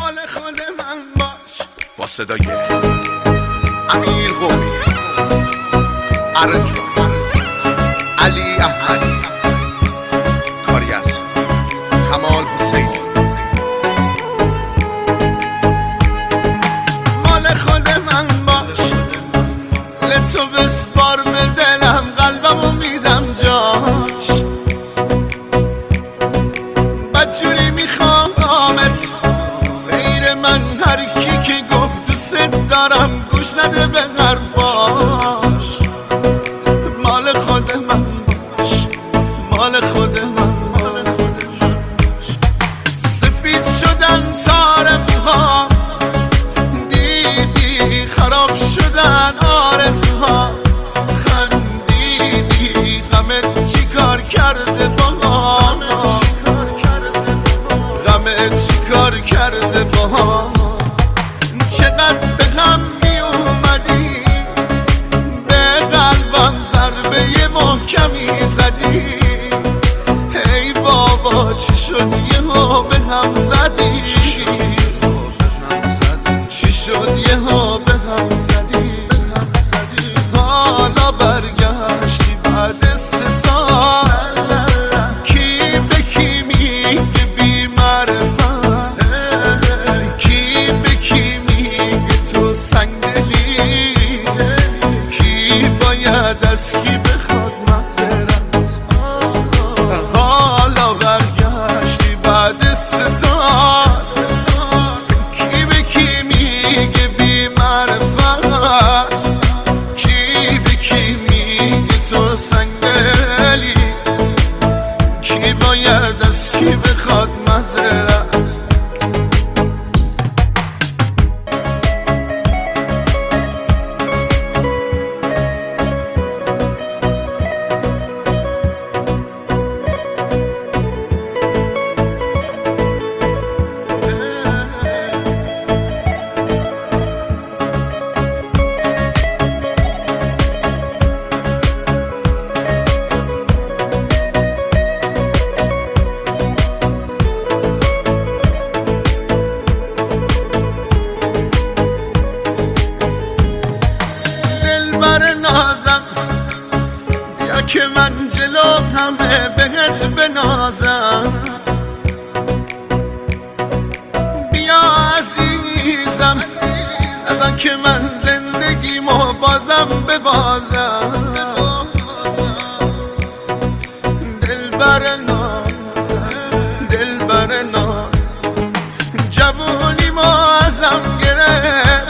مال خود من باش. با صدای امیر قومی، ارنجبان، علی احمدی، کاری از کمال حسینی. مال خود من باش، لطفو بسپار به دلم، قلبمو میدم جاش. بدجوری میخوامت غیر من، هر کی که گفت دوست دارم گوش نده به حرفاش. مال خود من باش، مال خود من، مال خود من. سفید شدن طارم‌ها، دیدی خراب شدن آرزوها. خندیدی غمت چی کار کرده با هم، غمت چی کار کرده با هم. چقدر به هم می اومدی، به قلبم ضربه محکمی زدی. ای بابا چی شد یهو به هم زدی، چی شد یهو به هم زدی. حالا برگشتی بعد 3 سال، کی به کی میگه بی معرفت، کی به کی میگه تو سنگدلی، کی باید از کی بخواد معذرت. حالا برگشتی بعد 3 سال، کی به کی میگه بی معرفت، کی به کی میگه تو سنگدلی، کی باید از کی بخواد معذرت. نازم بیا که من جلو همه بهت بنازم. بیا عزیزم از آن که من زندگیمو بازم ببازم. دلبر نازم، دلبر نازم، جوونیمو ازم گرفت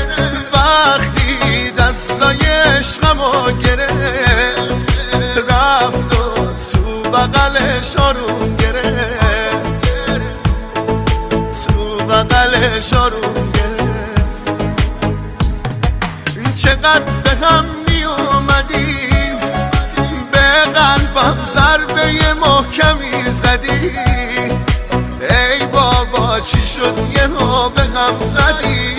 وقتی دستای عشقمو گرفت. رفت و تو بغلش آروم گرفت، تو بغلش آروم گرفت. چقدر به هم می اومدی، به قلبم ضربه محکمی زدی. ای بابا چی شد یهو به هم زدی،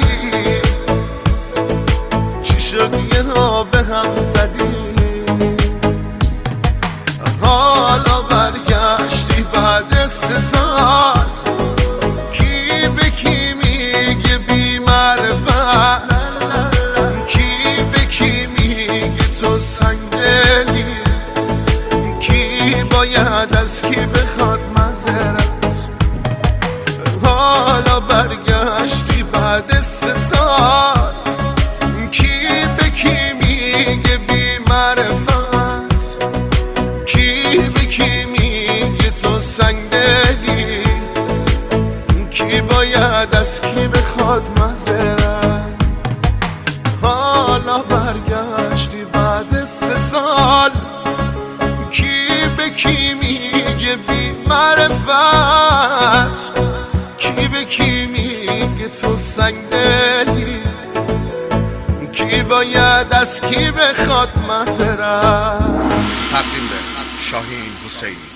چی شد یهو به هم زدی. حالا برگشتی بعد 3 سال، کی به کی میگه بی معرفت، کی به کی میگه تو سنگدلی، کی باید از کی بخواد معذرت. حالا برگشتی بعد 3 سال، کی به کی میگه بی معرفت، کی به کی میگه تو سنگدلی، کی باید از کی بخواد معذرت. حالا برگشتی بعد 3 سال، کی به کی میگه بی معرفت، کی به کی میگه تو سنگدلی، کی باید از کی بخواد معذرت. تقدیم به شاهین حسینی.